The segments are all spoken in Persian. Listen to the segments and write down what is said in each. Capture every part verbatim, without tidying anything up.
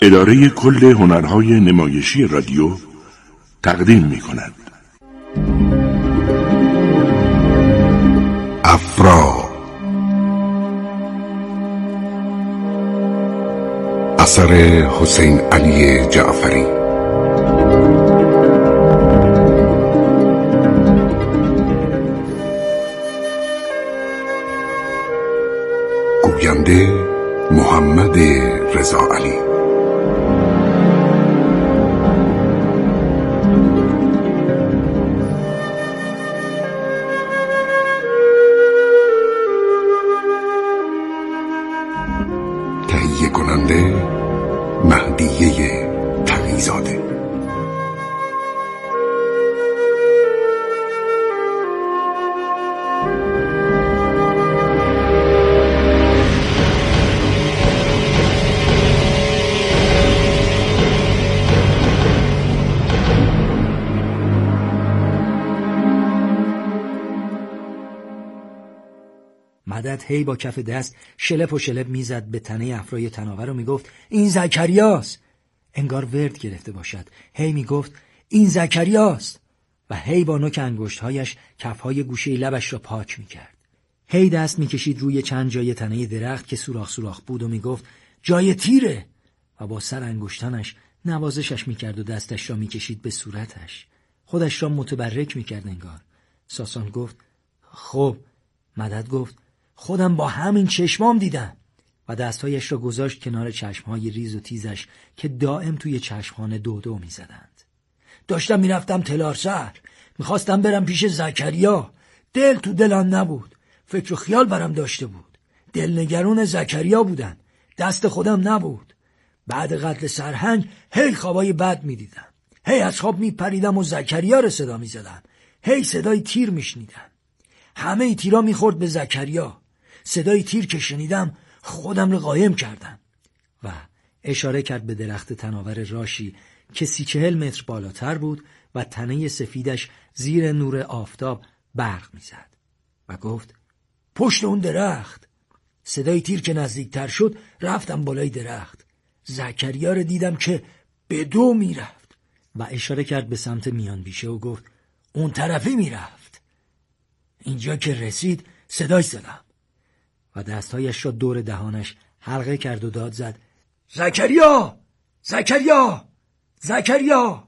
اداره کل هنرهای نمایشی رادیو تقدیم می کند. افرا، اثر حسین علی جعفری. گوینده محمد رضا علی. تهیه کننده مهدیه تقی‌زاده. مدد هی با کف دست شلپ و شلپ میزد به تنه افرای تناور و میگفت این زکریاست. انگار ورد گرفته باشد. هی میگفت این زکریاست و هی با نوک انگشت‌هایش کف‌های گوشه لبش را پاک میکرد. هی دست میکشید روی چند جای تنه درخت که سوراخ سوراخ بود و میگفت جای تیره و با سر انگشتانش نوازشش میکرد و دستش را میکشید به صورتش. خودش را متبرک میکرد انگار. ساسان گفت خب. مدد گفت خودم با همین چشمام دیدم و دستهایش را گذاشت کنار چشمهای ریز و تیزش که دائم توی چشمخانه دو دو می زدند. داشتم می رفتم تلارسر، میخواستم برم پیش زکریا. دل تو دلم نبود، فکر و خیال برم داشته بود. دلنگرون زکریا بودم، دست خودم نبود. بعد قتل سرهنگ هی خوابای بد می دیدم، هی از خواب می پریدم و زکریا را صدا می زدم. هی صدای تیر می شنیدم، همه تیرا می خورد به زکریا. صدای تیر که شنیدم خودم رو قایم کردم. و اشاره کرد به درخت تناور راشی که سی چهل متر بالاتر بود و تنه سفیدش زیر نور آفتاب برق میزد و گفت پشت اون درخت. صدای تیر که نزدیکتر شد رفتم بالای درخت. زکریا رو دیدم که به دو میرفت و اشاره کرد به سمت میان بیشه و گفت اون طرفی میرفت. اینجا که رسید صدای زدم و دستهایش را دور دهانش حلقه کرد و داد زد زکریا! زکریا! زکریا!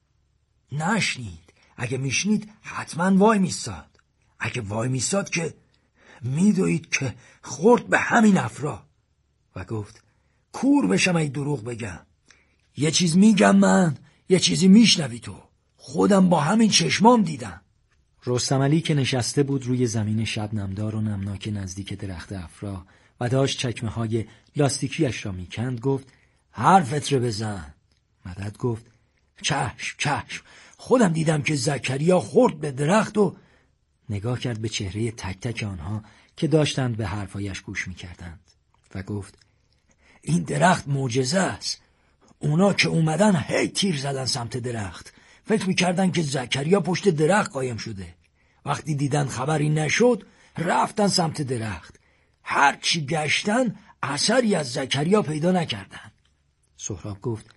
نشنید. اگه میشنید حتما وای میستاد. اگه وای میستاد که میدوید که خورد به همین افرا و گفت کور بشم ای دروغ بگم. یه چیز میگم من، یه چیزی میشنوی تو. خودم با همین چشمام دیدم. رستم علی که نشسته بود روی زمین شبنمدار و نمناک نزدیک درخت افرا و داشت چکمه های لاستیکیش را میکند گفت حرفت رو بزن. مدد گفت چشم چشم، خودم دیدم که زکریا خورد به درخت و نگاه کرد به چهره تک تک آنها که داشتند به حرفایش گوش میکردند و گفت این درخت معجزه است. اونا که اومدن هی تیر زدن سمت درخت، فکر میکردن که زکریا پشت درخت قایم شده. وقتی دیدن خبری نشد رفتن سمت درخت. هر چی گشتن اثری از زکریا پیدا نکردن. سهراب گفت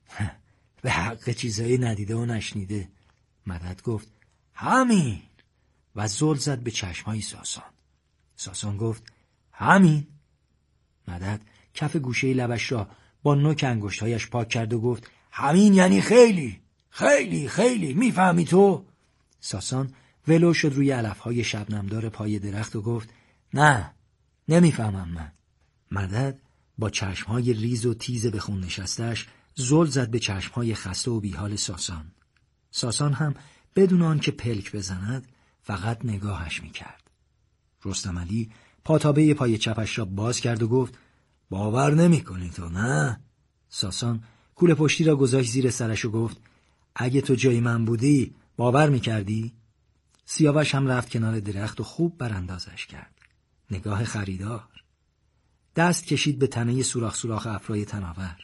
به حق چیزایی ندیده و نشنیده. مدد گفت همین و زل زد به چشمهای ساسان. ساسان گفت همین. مدد کف گوشه لبش را با نوک انگشتهایش پاک کرد و گفت همین یعنی خیلی خیلی خیلی. میفهمی تو؟ ساسان ولو شد روی علفهای شبنمدار پای درخت و گفت نه نمیفهمم من. مدد با چشمهای ریز و تیز به خون نشستش زل زد به چشمهای خسته و بیحال ساسان. ساسان هم بدون آن که پلک بزند فقط نگاهش میکرد. رستم علی پاتابه پای چپش را باز کرد و گفت باور نمی کنی تو نه؟ ساسان کوله پشتی را گذاشت زیر سرش و گفت اگه تو جای من بودی باور میکردی؟ سیاوش هم رفت کنار درخت و خوب براندازش کرد. نگاه خریدار. دست کشید به تنه سوراخ سوراخ افرای تناور.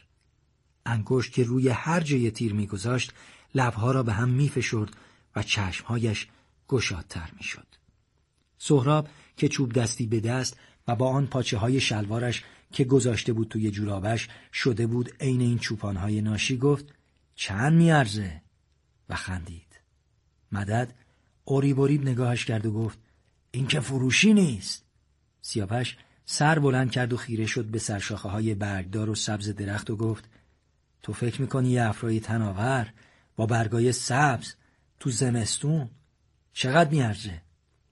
انگشت که روی هر جای تیر میگذاشت لبها را به هم میفشرد و چشمهایش گشادتر میشد. سهراب که چوب دستی به دست و با آن پاچه های شلوارش که گذاشته بود توی جورابش شده بود عین این چوپانهای ناشی گفت چند میارزه؟ و خندید. مدد اوریب اوریب نگاهش کرد و گفت این که فروشی نیست. سیاوش سر بلند کرد و خیره شد به سرشاخه های برگدار و سبز درخت و گفت تو فکر میکنی یه افرای تناور با برگای سبز تو زمستون چقدر میارزه؟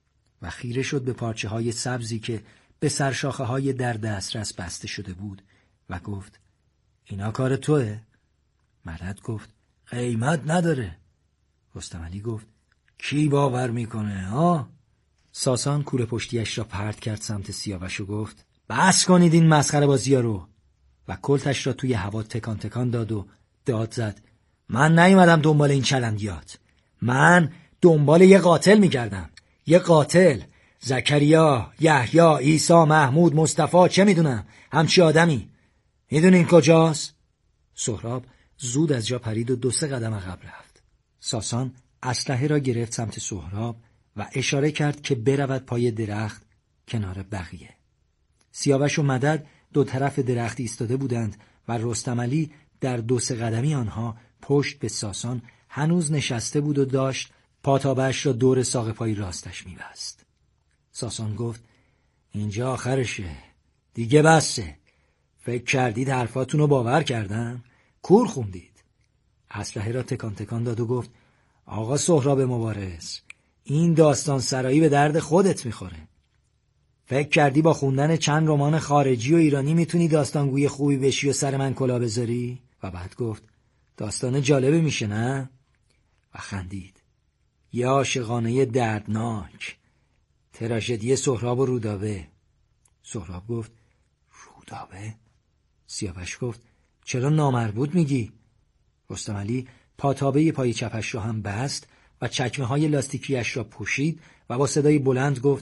و خیره شد به پارچه های سبزی که به سرشاخه های در دسترس بسته شده بود و گفت اینا کار توه؟ مدد گفت قیمت نداره. رستمعلی گفت کی باور میکنه ها؟ ساسان کوره پشتیش را پرت کرد سمت سیاوش و گفت بس کنید این مسخره بازی‌ها رو، و کلتش را توی هوا تکان تکان داد و داد زد من نیومدم دنبال این چلندیات، من دنبال یه قاتل میگردم، یه قاتل. زکریا، یحیی، عیسی، محمود، مصطفی، چه میدونم، همچی آدمی. میدونین کجاست؟ سهراب زود از جا پرید و دو سه قدم عقب رفت. ساسان اسلحه را گرفت سمت سهراب و اشاره کرد که برود پای درخت کنار بقیه. سیاوش و مدد دو طرف درخت ایستاده بودند و رستمعلی در دو سه قدمی آنها پشت به ساسان هنوز نشسته بود و داشت پاتابش را دور ساق پای راستش می‌بست. ساسان گفت اینجا آخرشه، دیگه بسه. فکر کردید حرفاتون رو باور کردم؟ کور خوندید. اسلحه را تکان تکان داد و گفت آقا سهراب مبارز، این داستان سرایی به درد خودت میخوره. فکر کردی با خوندن چند رمان خارجی و ایرانی میتونی داستانگوی خوبی بشی و سر من کلا بذاری؟ و بعد گفت داستان جالبی میشه نه؟ و خندید. یه عاشقانه دردناک، تراژدی سهراب و رودابه. سهراب گفت رودابه؟ سیاوش گفت چرا نامربوط میگی؟ رستمعلی پاتابه پای چپش را هم بست و چکمه های لاستیکیش را پوشید و با صدای بلند گفت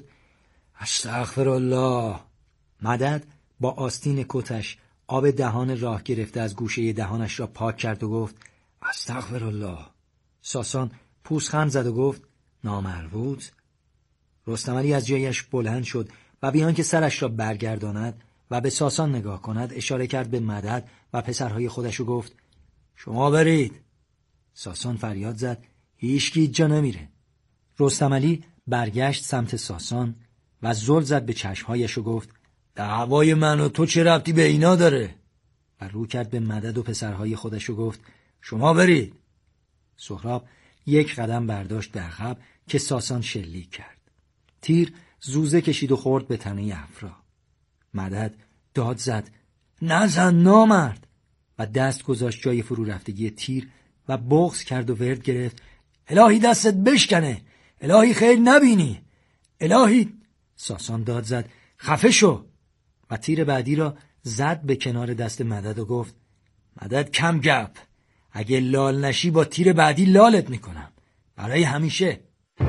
استغفرالله. مدد با آستین کتش آب دهان راه گرفته از گوشه دهانش را پاک کرد و گفت استغفرالله. ساسان پوزخند زد و گفت نامربوط. رستمعلی از جایش بلند شد و بیان که سرش را برگرداند و به ساسان نگاه کند اشاره کرد به مدد و پسرهای خودش و گفت شما برید. ساسان فریاد زد هیچکی جا نمیره. رستمعلی برگشت سمت ساسان و زل زد به چشمهایش و گفت دعوای من و تو چه ربطی به اینا داره؟ و رو کرد به مدد و پسرهای خودش و گفت شما برید. سهراب یک قدم برداشت به عقب که ساسان شلیک کرد. تیر زوزه کشید و خورد به تنه افرا. مدد داد زد نزن نامرد و دست گذاشت جای فرو رفتگی تیر و بغض کرد و ورد گرفت الهی دستت بشکنه، الهی خیر نبینی، الهی. ساسان داد زد خفه شو و تیر بعدی را زد به کنار دست مدد و گفت مدد کم گپ، اگه لال نشی با تیر بعدی لالت میکنم برای همیشه.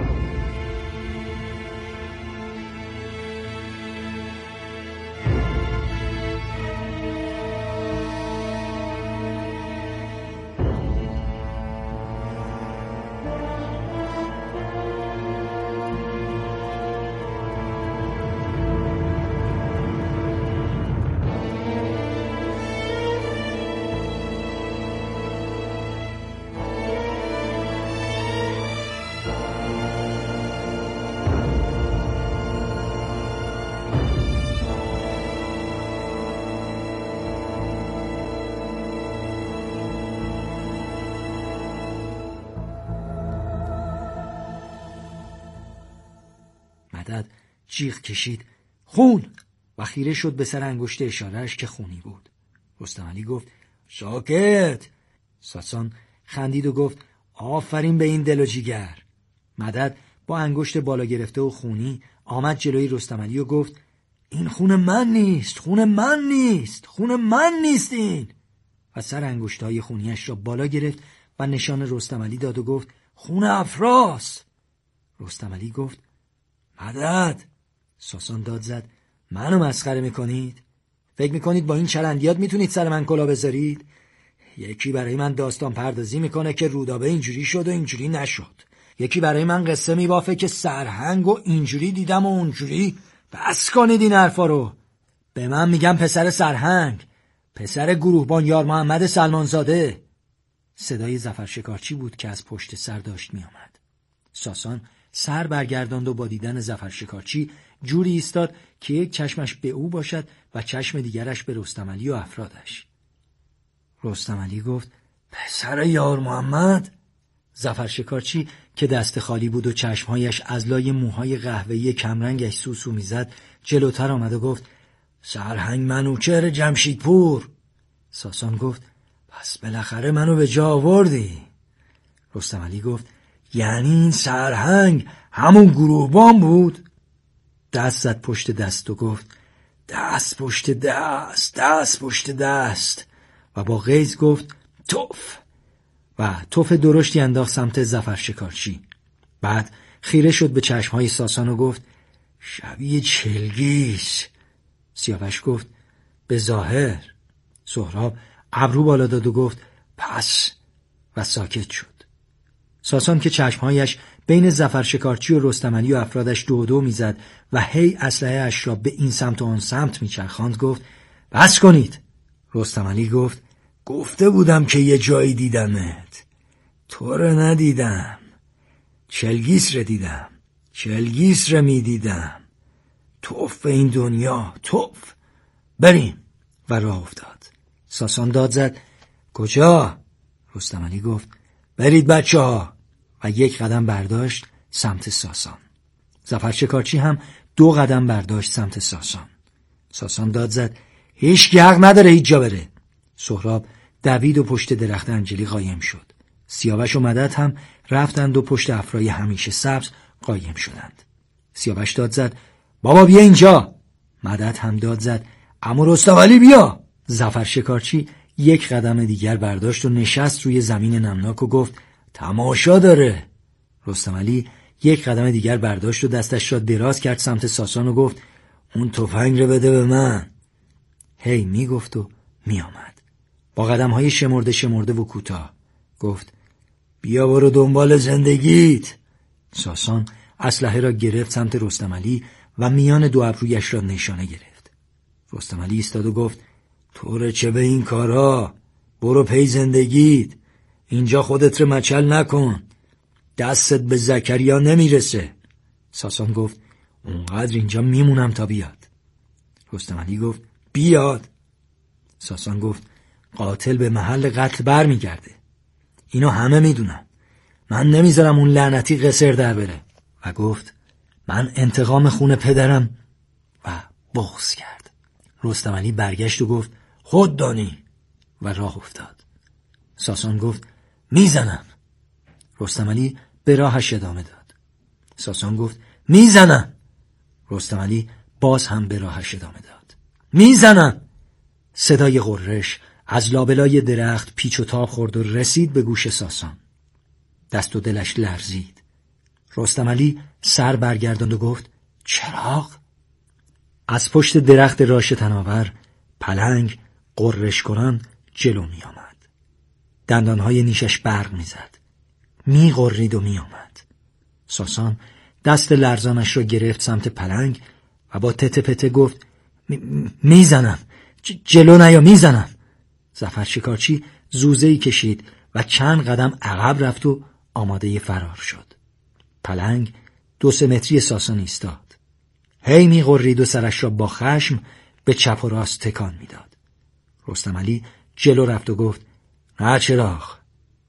مدد جیغ کشید خون و خیره شد به سر انگشت اشارهش که خونی بود. رستمعلی گفت ساکت. ساسان خندید و گفت آفرین به این دل و جیگر. مدد با انگشت بالا گرفته و خونی آمد جلوی رستمعلی و گفت این خون من نیست، خون من نیست، خون من نیست این. و سر انگشت‌های خونیش را بالا گرفت و نشان رستمعلی داد و گفت خون افراست. رستمعلی گفت مدد. ساسان داد زد منو مسخره میکنید؟ فکر میکنید با این چرندیات میتونید سر من کلا بذارید؟ یکی برای من داستان پردازی میکنه که رودابه اینجوری شد و اینجوری نشد، یکی برای من قصه میبافه که سرهنگ و اینجوری دیدم و اونجوری. بس کنید این حرفا رو، به من میگم پسر سرهنگ، پسر گروهبان یار محمد سلمانزاده. صدای ظفر شکارچی بود که از پشت سر داشت میآمد. ساسان سر برگرداند و با دیدن ظفر شکارچی جوری ایستاد که یک چشمش به او باشد و چشم دیگرش به رستم علی و افرادش. رستم علی گفت پسر یار محمد. ظفر شکارچی که دست خالی بود و چشمهایش از لای موهای قهوه‌ای کمرنگش سوسو میزد جلوتر آمد و گفت سرهنگ منوچهر جمشیدپور. ساسان گفت پس بالاخره منو به جا آوردی. رستم علی گفت یعنی این سرهنگ همون گروهبان بود؟ دست زد پشت دست و گفت دست پشت دست، دست پشت دست، و با غیظ گفت توف، و توف درشتی انداخت سمت ظفر شکارچی. بعد خیره شد به چشمهای ساسان و گفت شبیه چلگیس. سیاوش گفت به ظاهر. سهراب ابرو بالا داد و گفت پس، و ساکت شد. ساسان که چشمهایش بین ظفر شکارچی و رستم علی و افرادش دو دو میزد و هی اسلحه اش را به این سمت و آن سمت میچرخاند گفت بس کنید. رستم علی گفت گفته بودم که یه جایی دیدمت، تو رو ندیدم. چلگیس رو دیدم، چلگیس رو میدیدم. توف این دنیا، توف. بریم. و راه افتاد. ساسان داد زد کجا؟ رستم علی گفت برید بچه ها، و یک قدم برداشت سمت ساسان. ظفر شکارچی هم دو قدم برداشت سمت ساسان. ساسان داد زد هیچ کی حق نداره هیچ جا بره. سهراب دوید و پشت درخت انجلی قایم شد. سیاوش و مدد هم رفتند و پشت افرای همیشه سبز قایم شدند. سیاوش داد زد بابا بیا اینجا. مدد هم داد زد عمو رستم علی بیا. ظفر شکارچی یک قدم دیگر برداشت و نشست روی زمین نمناک و گفت تماشا داره. رستم علی یک قدم دیگر برداشت و دستش را دراز کرد سمت ساسان و گفت اون تفنگ رو بده به من. هی می گفت و می آمد با قدم های شمرده شمرده و کوتاه. گفت بیا برو دنبال زندگیت. ساسان اسلحه را گرفت سمت رستم علی و میان دو ابرویش را نشانه گرفت. رستم علی ایستاد و گفت تو رو چه به این کارا؟ برو پی زندگیت، اینجا خودت رو مچل نکن، دستت به زکریا نمیرسه. ساسان گفت اونقدر اینجا میمونم تا بیاد. رستم علی گفت بیاد. ساسان گفت قاتل به محل قتل بر میگرده، اینو همه میدونن، من نمیذارم اون لعنتی قصر در بره. و گفت من انتقام خون پدرم، و بغض کرد. رستم علی برگشت و گفت خود دانی، و راه افتاد. ساسان گفت میزنم. رستم علی به راهش ادامه داد. ساسان گفت میزنم. رستم علی باز هم به راهش ادامه داد. میزنم. صدای غرش از لابلای درخت پیچ و تاب خورد و رسید به گوش ساسان. دست و دلش لرزید. رستم علی سر برگرداند و گفت چراغ؟ از پشت درخت راش تناور پلنگ غرش کنان جلو می آمد. دندانهای نیشش برق می زد. می غرید و می آمد. ساسان دست لرزانش را گرفت سمت پلنگ و با تته پته گفت می زنم، جلو نیا، می زنم. ظفر شکارچی زوزه‌ای کشید و چند قدم عقب رفت و آماده فرار شد. پلنگ دو سه متری ساسان ایستاد. هی می غرید و سرش را با خشم به چپ و راست تکان می داد. رستم علی جلو رفت و گفت نه چراغ،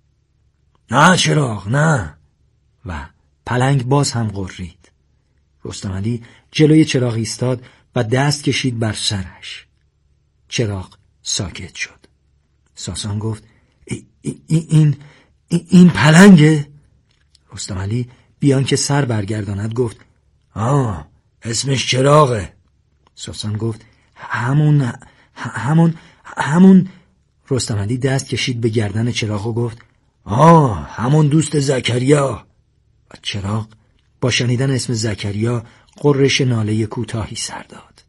نه چراغ، نه. و پلنگ باز هم غرید. رستم علی جلوی چراغ ایستاد و دست کشید بر سرش. چراغ ساکت شد. ساسان گفت ای ای این این, این پلنگه؟ رستم علی بیان که سر برگرداند گفت آه اسمش چراغه. ساسان گفت همون همون همون رستم علی دست کشید به گردن چراغ و گفت آه همون دوست زکریا. و چراغ با شنیدن اسم زکریا غرش ناله کوتاهی سر داد.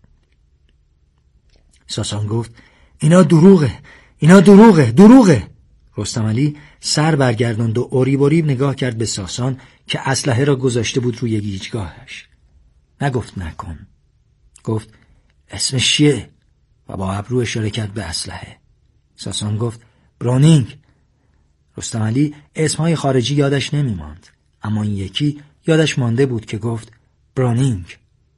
ساسان گفت اینا دروغه، اینا دروغه، دروغه. رستم علی سر برگرداند و اوریب اوریب نگاه کرد به ساسان که اسلحه را گذاشته بود روی گیجگاهش. نگفت نکن. گفت اسمش چیه؟ و با ابرو اشاره کرد به اسلحه. ساسان گفت برونینگ. رستم علی اسمهای خارجی یادش نمی ماند، اما این یکی یادش مانده بود که گفت برونینگ.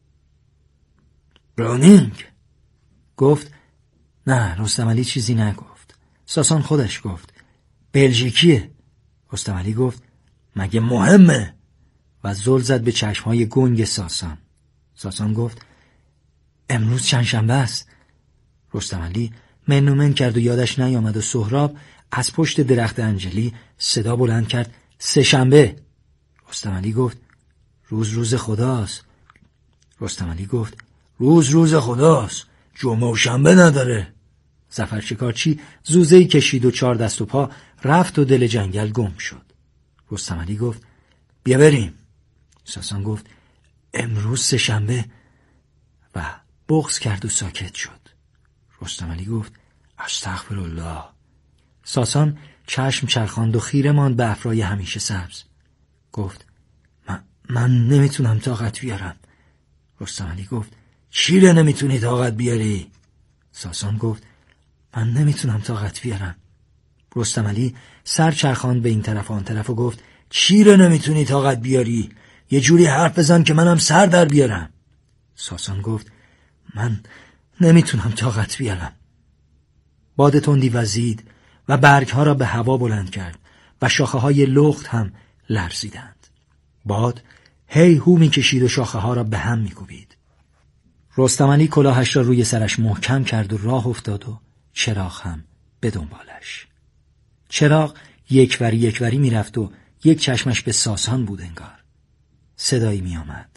برونینگ گفت نه. رستم علی چیزی نگفت. ساسان خودش گفت بلژیکیه. رستم علی گفت مگه مهمه؟ و زل زد به چشمهای گنگ ساسان. ساسان گفت امروز چند شنبه است. رستم علی منومن کرد و یادش نیامد و سهراب از پشت درخت انجلی صدا بلند کرد سه شنبه. رستم علی گفت روز روز خداست. رستم علی گفت روز روز خداست، جمعه و شنبه نداره. ظفر شکارچی زوزه‌ای کشید و چهار دست و پا رفت و دل جنگل گم شد. رستم علی گفت بیا بریم. ساسان گفت امروز سه شنبه و بغض کرد و ساکت شد. رستم علی گفت استغفرالله. ساسان چشم چرخاند و خیره ماند به افرای همیشه سبز. گفت من, من نمیتونم طاقت بیارم. رستم علی گفت چی رو نمیتونی طاقت بیاری؟ ساسان گفت من نمیتونم طاقت بیارم. رستم علی سر چرخاند به این طرف آن طرف و گفت چی رو نمیتونی طاقت بیاری؟ یه جوری حرف بزن که منم سر در بیارم. ساسان گفت من نمیتونم طاقت بیارم. باد تندی وزید و برگها را به هوا بلند کرد و شاخه های لخت هم لرزیدند. باد هی هو می کشید و شاخه ها را به هم می کوبید. رستم علی کلاهش را روی سرش محکم کرد و راه افتاد و چراغ هم به دنبالش. چراغ یکوری یکوری می رفت و یک چشمش به ساسان بود انگار. صدایی می آمد.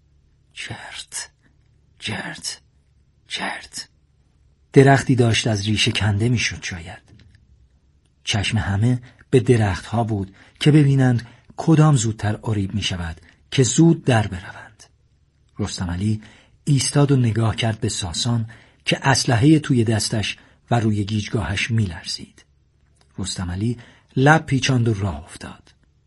جرت جرت جرت. درختی داشت از ریشه کنده می شد شاید. چشم همه به درخت ها بود که ببینند کدام زودتر عریب می شود که زود در بروند. رستم علی ایستاد و نگاه کرد به ساسان که اسلحه توی دستش و روی گیجگاهش می لرزید. رستم علی لب پیچاند و راه افتاد.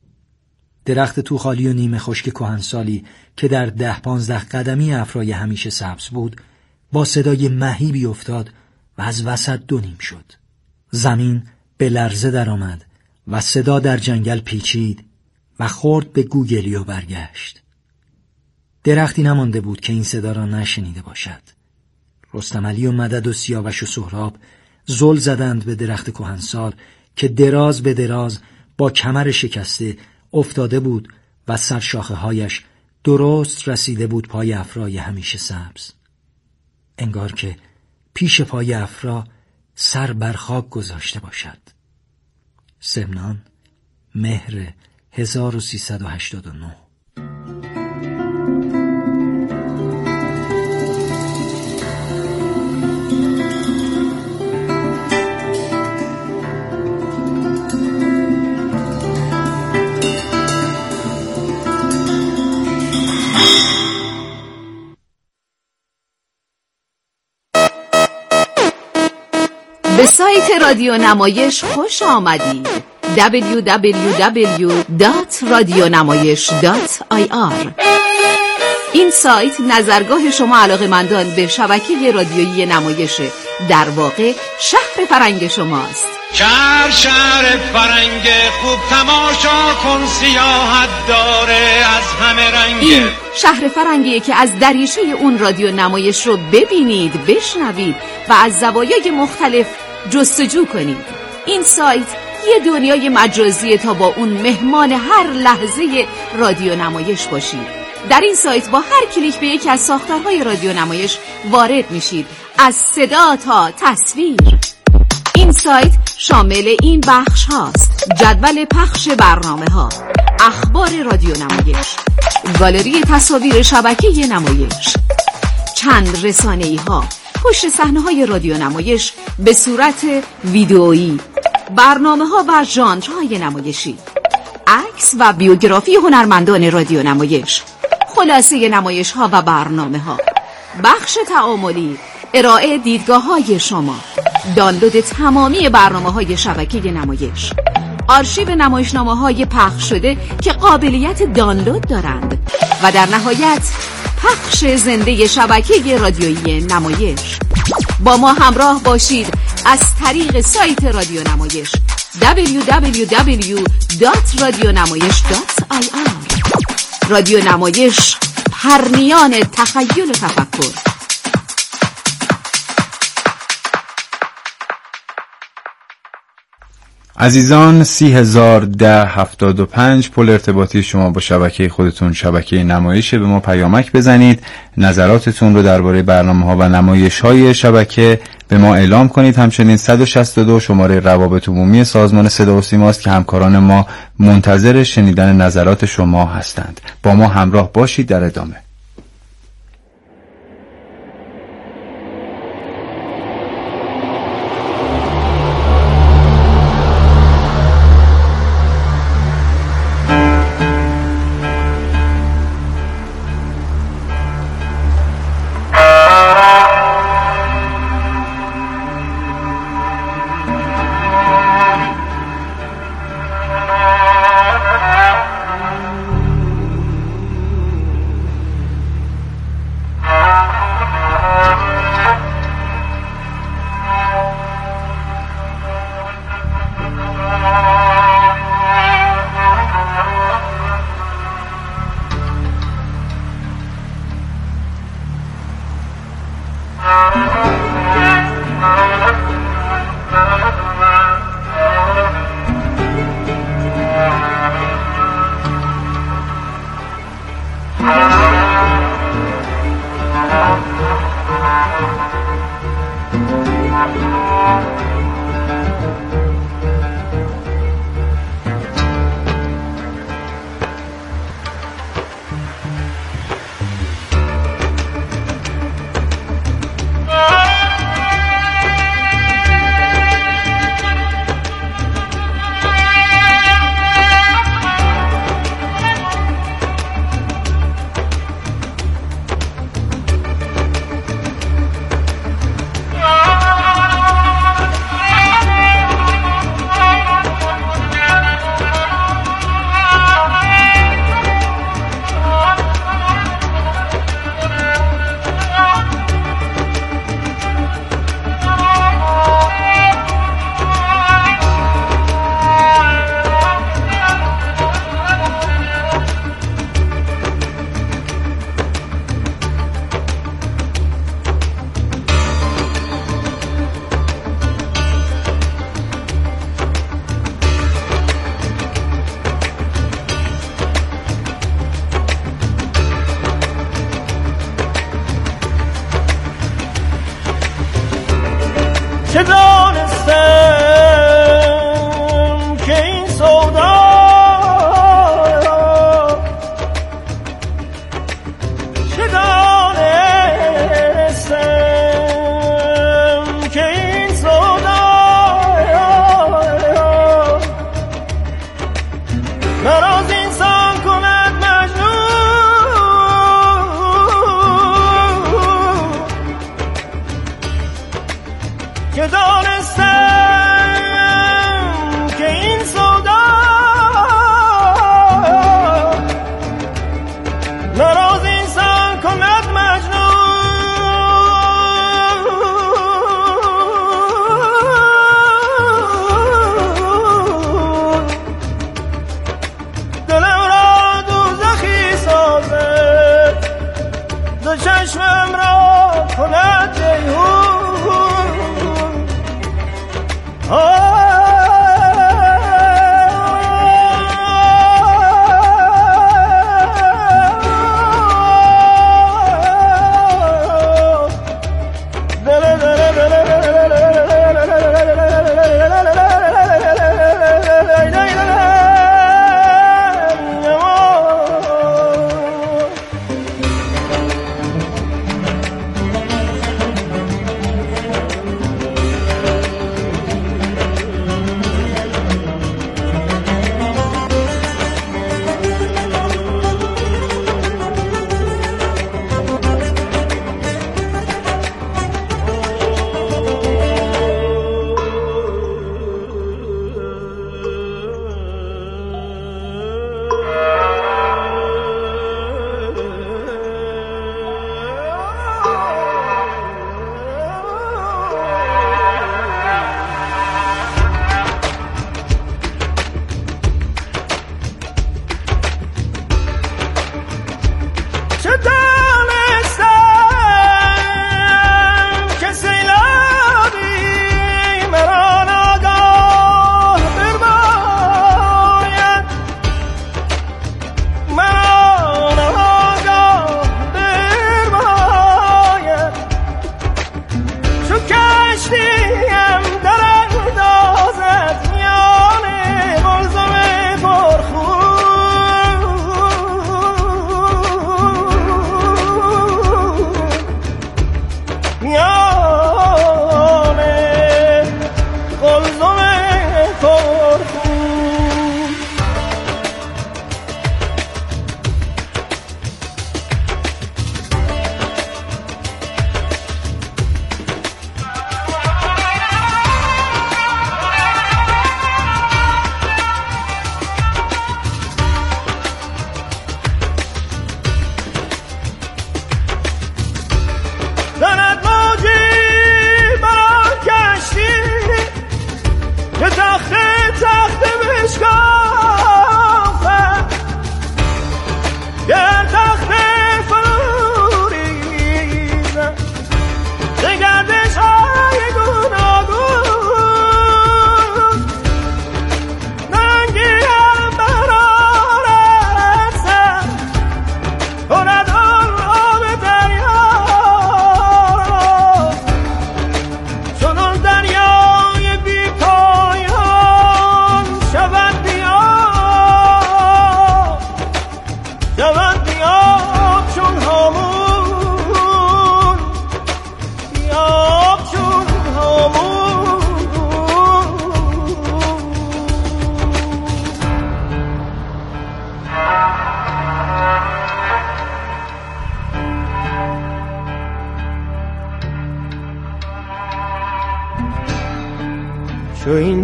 درخت توخالی و نیمه خشک کهنسالی که در ده پانزده قدمی افرای همیشه سبز بود با صدای مهیبی افتاد و از وسط دو نیم شد. زمین به لرزه در آمد و صدا در جنگل پیچید و خورد به گوگلی و برگشت. درختی نمانده بود که این صدا را نشنیده باشد. رستم علی و مدد و سیاوش و سهراب زل زدند به درخت کهنسال که دراز به دراز با کمر شکسته افتاده بود و سرشاخه هایش درست رسیده بود پای افرای همیشه سبز. انگار که پیش پای افرا سر بر خاک گذاشته باشد. سمنان مهر هزار و سیصد و هشتاد و نه. به سایت رادیو نمایش خوش آمدید. دبلیو دبلیو دبلیو دات رادیونمایش دات آی آر. این سایت نظرگاه شما علاقه‌مندان به شبکه رادیویی نمایش، در واقع شهر فرنگ شماست. شهر شهر فرنگ خوب تماشا کن، سیاحت داره از همه رنگ. این شهر فرنگیه که از دریچه اون رادیو نمایش رو ببینید، بشنوید و از زوایای مختلف جستجو کنید. این سایت یه دنیای مجازیه تا با اون مهمان هر لحظه رادیو نمایش باشید. در این سایت با هر کلیک به یکی از ساختارهای رادیو نمایش وارد میشید، از صدا تا تصویر. این سایت شامل این بخش هاست: جدول پخش برنامه ها، اخبار رادیو نمایش، گالری تصاویر شبکه نمایش، چند رسانه‌ای ها، پشت صحنه های رادیو نمایش به صورت ویدئویی، برنامه ها و ژانرهای نمایشی، عکس و بیوگرافی هنرمندان رادیو نمایش، خلاصه نمایش ها و برنامه ها، بخش تعاملی، ارائه دیدگاه های شما، دانلود تمامی برنامه های شبکه نمایش، آرشیو نمایشنامه های پخش شده که قابلیت دانلود دارند و در نهایت پخش زنده شبکه رادیویی نمایش. با ما همراه باشید از طریق سایت رادیو نمایش دبلیو دبلیو دبلیو دات رادیو نمایش دات آی آر. رادیو نمایش، پرنیان تخیل و تفکر. عزیزان، سی هزار ده هفتاد و پنج پل ارتباطی شما با شبکه خودتون شبکه نمایشه. به ما پیامک بزنید، نظراتتون رو درباره برنامه‌ها و نمایش‌های شبکه به ما اعلام کنید. همچنین صد و شصت و دو شماره روابط عمومی سازمان صدا و سیما است که همکاران ما منتظر شنیدن نظرات شما هستند. با ما همراه باشید در ادامه. چه دانستم که این سودا چه دانستم که این سودا مرا از انسان کند مجنون که دانستم که این سودا مرا از انسان کند مجنون دلم را دوزخی سازد دو چشمم را کند جیهون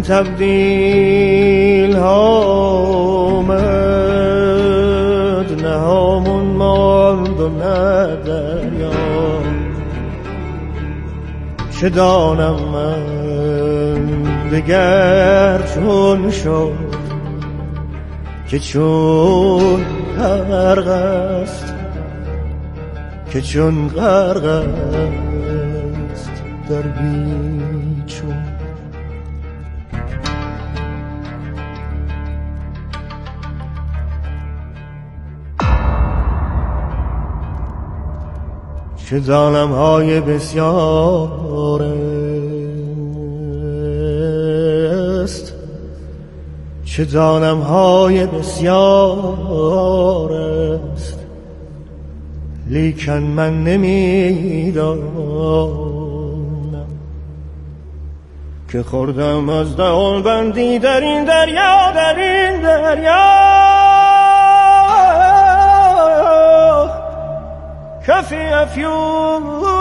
تبدیل آمد، نه همون ماند و نه دریا. چه دانم من دگر چون شد که چون غرق است، که چون غرق است در بیچون. چه ظالم های بسیار است، چه ظالم های بسیار است، لیکن من نمیدانم که خوردم از دهان بندی در این دریا، در این دریا. کفی افیون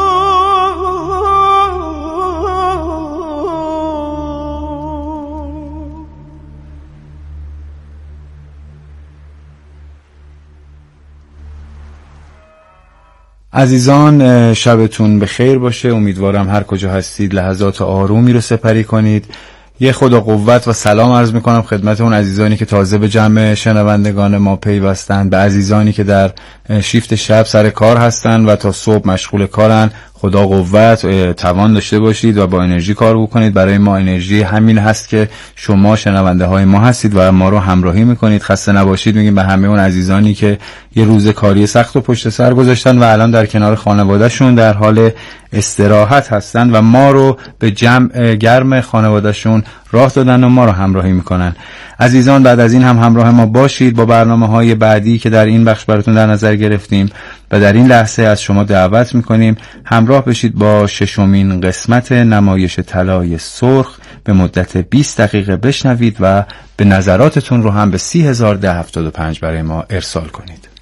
عزیزان، شبتون به خیر باشه. امیدوارم هر کجا هستید لحظات آرومی رو سپری کنید. یه خدا قوت و سلام عرض میکنم خدمت اون عزیزانی که تازه به جمع شنوندگان ما پیوستن، به عزیزانی که در شیفت شب سر کار هستن و تا صبح مشغول کارن. خدا قوت توان داشته باشید و با انرژی کار بکنید. برای ما انرژی همین هست که شما شنونده های ما هستید و ما رو همراهی میکنید. خسته نباشید میگیم به همه اون عزیزانی که یه روز کاری سخت و پشت سر گذاشتن و الان در کنار خانوادهشون در حال استراحت هستن و ما رو به جمع گرم خانوادهشون راه دادن و ما رو همراهی میکنن. عزیزان، بعد از این هم همراه ما باشید با برنامه‌های بعدی که در این بخش براتون در نظر گرفتیم و در این لحظه از شما دعوت میکنیم همراه بشید با ششمین قسمت نمایش طلای سرخ به مدت بیست دقیقه بشنوید و به نظراتتون رو هم به سی هزار ده هفتاد و پنج برای ما ارسال کنید.